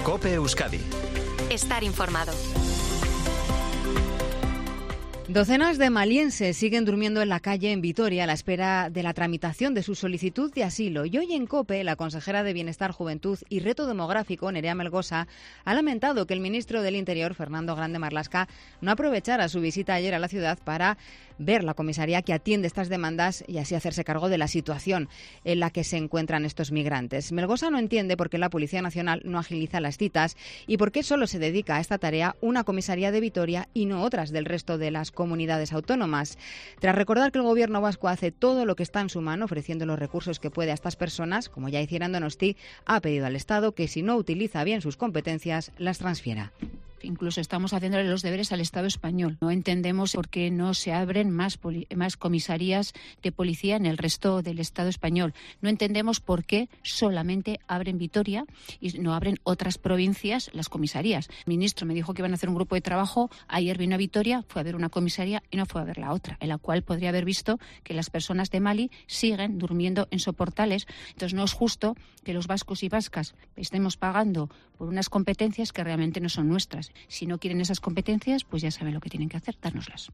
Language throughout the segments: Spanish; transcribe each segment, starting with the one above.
COPE Euskadi. Estar informado. Docenas de malienses siguen durmiendo en la calle en Vitoria a la espera de la tramitación de su solicitud de asilo. Y hoy en COPE, la consejera de Bienestar, Juventud y Reto Demográfico, Nerea Melgosa, ha lamentado que el ministro del Interior, Fernando Grande Marlaska, no aprovechara su visita ayer a la ciudad para ver la comisaría que atiende estas demandas y así hacerse cargo de la situación en la que se encuentran estos migrantes. Melgosa no entiende por qué la Policía Nacional no agiliza las citas y por qué solo se dedica a esta tarea una comisaría de Vitoria y no otras del resto de las comunidades autónomas. Tras recordar que el Gobierno vasco hace todo lo que está en su mano, ofreciendo los recursos que puede a estas personas, como ya hiciera en Donosti, ha pedido al Estado que si no utiliza bien sus competencias, las transfiera. Incluso estamos haciéndole los deberes al Estado español. No entendemos por qué no se abren más comisarías de policía en el resto del Estado español. No entendemos por qué solamente abren Vitoria y no abren otras provincias las comisarías. El ministro me dijo que iban a hacer un grupo de trabajo. Ayer vino a Vitoria, fue a ver una comisaría y no fue a ver la otra, en la cual podría haber visto que las personas de Mali siguen durmiendo en soportales. Entonces no es justo que los vascos y vascas estemos pagando por unas competencias que realmente no son nuestras. Si no quieren esas competencias, pues ya saben lo que tienen que hacer, dárnoslas.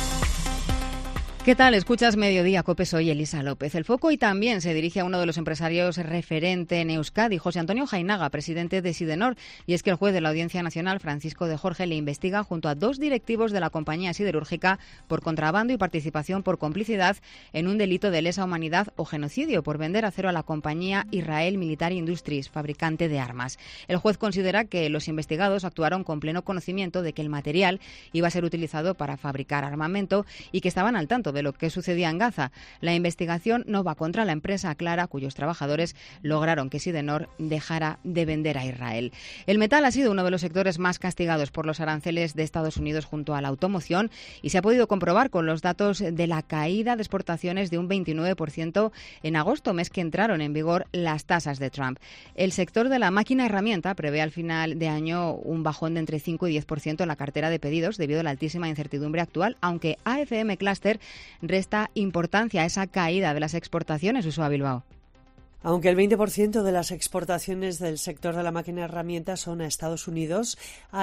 ¿Qué tal? Escuchas Mediodía, COPE, soy Elisa López. El foco hoy también se dirige a uno de los empresarios referente en Euskadi, José Antonio Jainaga, presidente de Sidenor. Y es que el juez de la Audiencia Nacional, Francisco de Jorge, le investiga junto a 2 directivos de la compañía siderúrgica por contrabando y participación por complicidad en un delito de lesa humanidad o genocidio por vender acero a la compañía Israel Military Industries, fabricante de armas. El juez considera que los investigados actuaron con pleno conocimiento de que el material iba a ser utilizado para fabricar armamento y que estaban al tanto de lo que sucedía en Gaza. La investigación no va contra la empresa Clara, cuyos trabajadores lograron que Sidenor dejara de vender a Israel. El metal ha sido uno de los sectores más castigados por los aranceles de Estados Unidos junto a la automoción y se ha podido comprobar con los datos de la caída de exportaciones de un 29% en agosto, mes que entraron en vigor las tasas de Trump. El sector de la máquina herramienta prevé al final de año un bajón de entre 5 y 10% en la cartera de pedidos debido a la altísima incertidumbre actual, aunque AFM Cluster resta importancia a esa caída de las exportaciones, Usoa Bilbao. Aunque el 20% de las exportaciones del sector de la máquina herramienta son a Estados Unidos,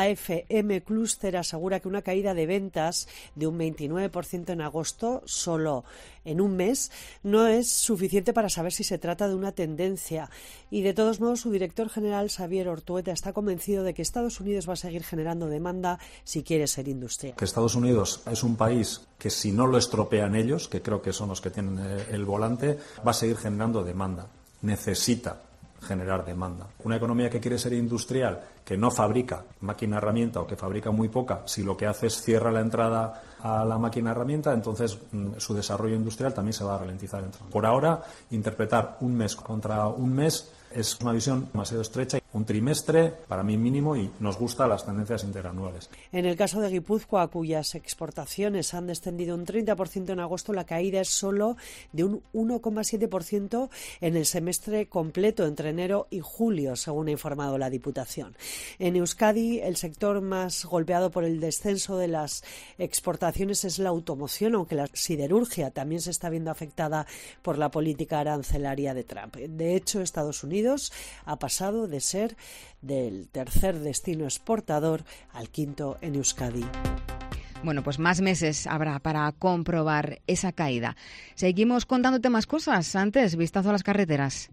AFM Cluster asegura que una caída de ventas de un 29% en agosto, solo en un mes, no es suficiente para saber si se trata de una tendencia. Y de todos modos, su director general, Xavier Ortueta, está convencido de que Estados Unidos va a seguir generando demanda si quiere ser industrial. Que Estados Unidos es un país que si no lo estropean ellos, que creo que son los que tienen el volante, va a seguir generando demanda. Necesita generar demanda. Una economía que quiere ser industrial, que no fabrica máquina herramienta o que fabrica muy poca, si lo que hace es cierra la entrada a la máquina herramienta, entonces su desarrollo industrial también se va a ralentizar. Por ahora, interpretar un mes contra un mes es una visión demasiado estrecha. Un trimestre, para mí mínimo, y nos gustan las tendencias interanuales. En el caso de Guipúzcoa, cuyas exportaciones han descendido un 30% en agosto, la caída es solo de un 1,7% en el semestre completo entre enero y julio, según ha informado la Diputación. En Euskadi, el sector más golpeado por el descenso de las exportaciones es la automoción, aunque la siderurgia también se está viendo afectada por la política arancelaria de Trump. De hecho, Estados Unidos ha pasado de ser del tercer destino exportador al quinto en Euskadi. Bueno, pues más meses habrá para comprobar esa caída. Seguimos contándote más cosas. Antes, vistazo a las carreteras.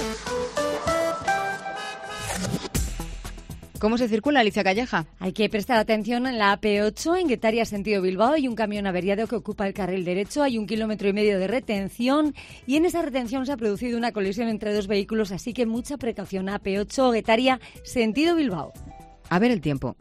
¿Cómo se circula, Alicia Calleja? Hay que prestar atención en la AP8, en Guetaria, sentido Bilbao. Hay un camión averiado que ocupa el carril derecho. Hay 1,5 kilómetros de retención. Y en esa retención se ha producido una colisión entre 2 vehículos. Así que mucha precaución. AP8, Guetaria, sentido Bilbao. A ver el tiempo.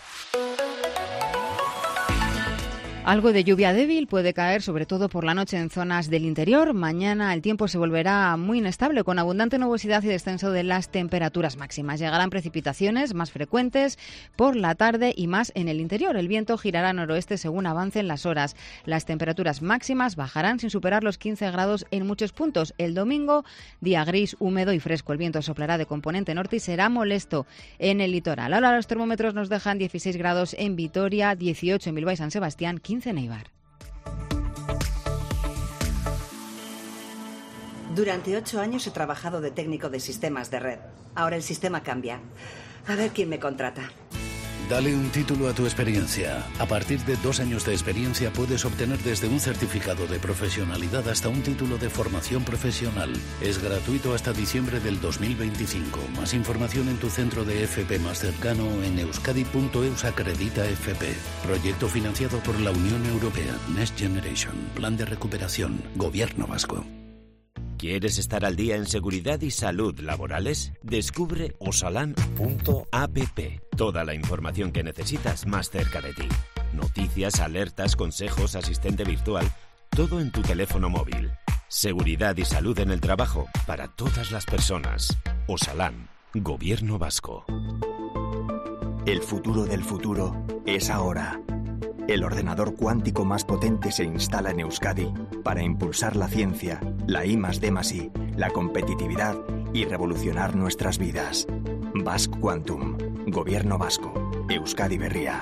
Algo de lluvia débil puede caer, sobre todo por la noche en zonas del interior. Mañana el tiempo se volverá muy inestable, con abundante nubosidad y descenso de las temperaturas máximas. Llegarán precipitaciones más frecuentes por la tarde y más en el interior. El viento girará noroeste según avancen las horas. Las temperaturas máximas bajarán sin superar los 15 grados en muchos puntos. El domingo, día gris, húmedo y fresco. El viento soplará de componente norte y será molesto en el litoral. Ahora los termómetros nos dejan 16 grados en Vitoria, 18 en Bilbao y San Sebastián, 15 en Eibar. Durante 8 años he trabajado de técnico de sistemas de red. Ahora el sistema cambia. A ver quién me contrata. Dale un título a tu experiencia. A partir de 2 años de experiencia puedes obtener desde un certificado de profesionalidad hasta un título de formación profesional. Es gratuito hasta diciembre del 2025. Más información en tu centro de FP más cercano en euskadi.eus acredita FP. Proyecto financiado por la Unión Europea. Next Generation. Plan de recuperación. Gobierno vasco. ¿Quieres estar al día en seguridad y salud laborales? Descubre osalan.app. Toda la información que necesitas más cerca de ti. Noticias, alertas, consejos, asistente virtual, todo en tu teléfono móvil. Seguridad y salud en el trabajo para todas las personas. Osalan, Gobierno vasco. El futuro del futuro es ahora. El ordenador cuántico más potente se instala en Euskadi para impulsar la ciencia, la I+D+I, la competitividad y revolucionar nuestras vidas. Basque Quantum, Gobierno vasco, Euskadi Berria.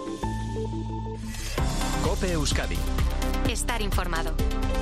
COPE Euskadi. Estar informado.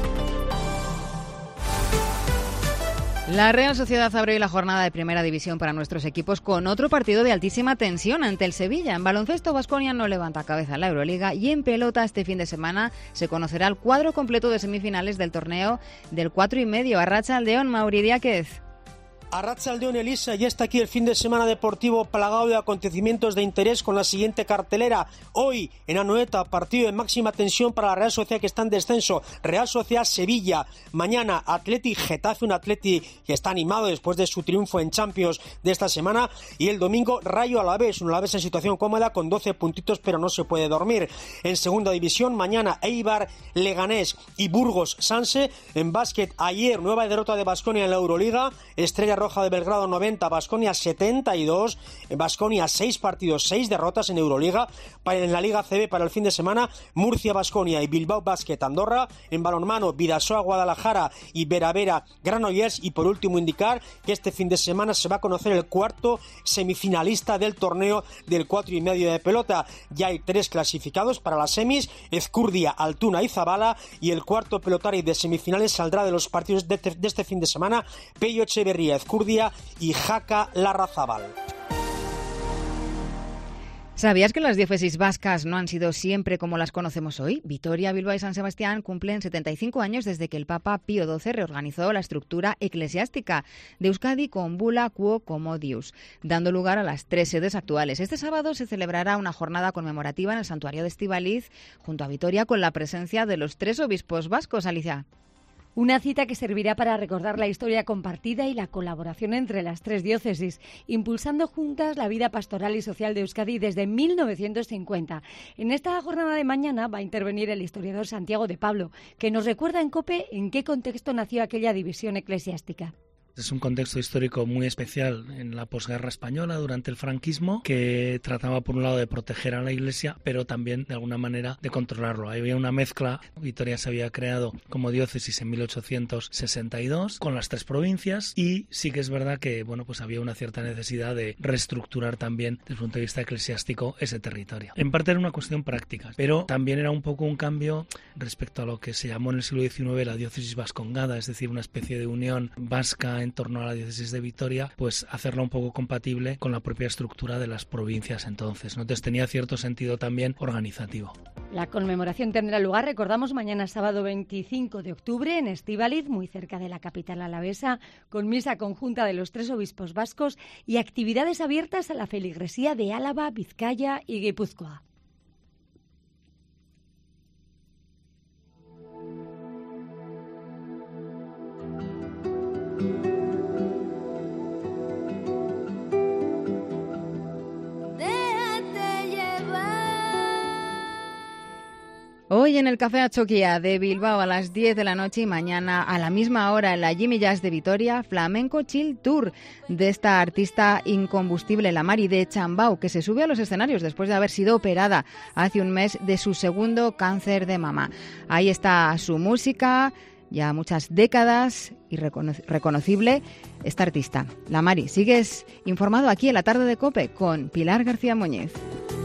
La Real Sociedad abre hoy la jornada de Primera División para nuestros equipos con otro partido de altísima tensión ante el Sevilla. En baloncesto, Baskonia no levanta cabeza en la Euroliga y en pelota este fin de semana se conocerá el cuadro completo de semifinales del torneo del 4,5. Arratsaldeon, Mauri Diáquez. Arratsaldeon, Elisa, ya está aquí el fin de semana deportivo plagado de acontecimientos de interés con la siguiente cartelera. Hoy, en Anoeta, partido de máxima tensión para la Real Sociedad que está en descenso. Real Sociedad Sevilla. Mañana, Atleti Getafe, un Atleti que está animado después de su triunfo en Champions de esta semana. Y el domingo, Rayo Alavés, un Alavés en situación cómoda con 12 puntitos, pero no se puede dormir. En segunda división, mañana, Eibar, Leganés y Burgos Sanse. En básquet, ayer, nueva derrota de Baskonia en la Euroliga. Estrella Roja de Belgrado 90, Baskonia 72, Baskonia 6 partidos, 6 derrotas en Euroliga. En la Liga CB para el fin de semana, Murcia Baskonia y Bilbao Basket Andorra. En balonmano, Bidasoa Guadalajara y Veravera Granollers. Y por último indicar que este fin de semana se va a conocer el cuarto semifinalista del torneo del 4,5 de pelota. Ya hay 3 clasificados para las semis, Ezcurdia, Altuna y Zabala, y el cuarto pelotari de semifinales saldrá de los partidos de este fin de semana, Pello Echeverría, Ezcurdia y Jaca Larrazábal. ¿Sabías que las diócesis vascas no han sido siempre como las conocemos hoy? Vitoria, Bilbao y San Sebastián cumplen 75 años desde que el Papa Pío XII reorganizó la estructura eclesiástica de Euskadi con Bula Quo Comodius, dando lugar a las 3 sedes actuales. Este sábado se celebrará una jornada conmemorativa en el santuario de Estíbaliz, junto a Vitoria, con la presencia de los 3 obispos vascos. Alicia. Una cita que servirá para recordar la historia compartida y la colaboración entre las 3 diócesis, impulsando juntas la vida pastoral y social de Euskadi desde 1950. En esta jornada de mañana va a intervenir el historiador Santiago de Pablo, que nos recuerda en COPE en qué contexto nació aquella división eclesiástica. Es un contexto histórico muy especial en la posguerra española durante el franquismo, que trataba por un lado de proteger a la Iglesia, pero también de alguna manera de controlarlo. Había una mezcla. Vitoria se había creado como diócesis en 1862 con las 3 provincias, y sí que es verdad que pues había una cierta necesidad de reestructurar también desde el punto de vista eclesiástico ese territorio. En parte era una cuestión práctica, pero también era un poco un cambio respecto a lo que se llamó en el siglo XIX la diócesis vascongada, es decir, una especie de unión vasca en torno a la diócesis de Vitoria, pues hacerla un poco compatible con la propia estructura de las provincias entonces, ¿no? Entonces tenía cierto sentido también organizativo. La conmemoración tendrá lugar, recordamos, mañana sábado 25 de octubre en Estíbaliz, muy cerca de la capital alavesa, con misa conjunta de los 3 obispos vascos y actividades abiertas a la feligresía de Álava, Vizcaya y Guipúzcoa. Hoy en el Café Achoquia de Bilbao a las 10 de la noche y mañana a la misma hora en la Jimmy Jazz de Vitoria, Flamenco Chill Tour de esta artista incombustible, la Mari de Chambao, que se sube a los escenarios después de haber sido operada hace un mes de su segundo cáncer de mama. Ahí está su música, ya muchas décadas, y reconocible esta artista. La Mari, sigues informado aquí en la tarde de COPE con Pilar García Muñiz.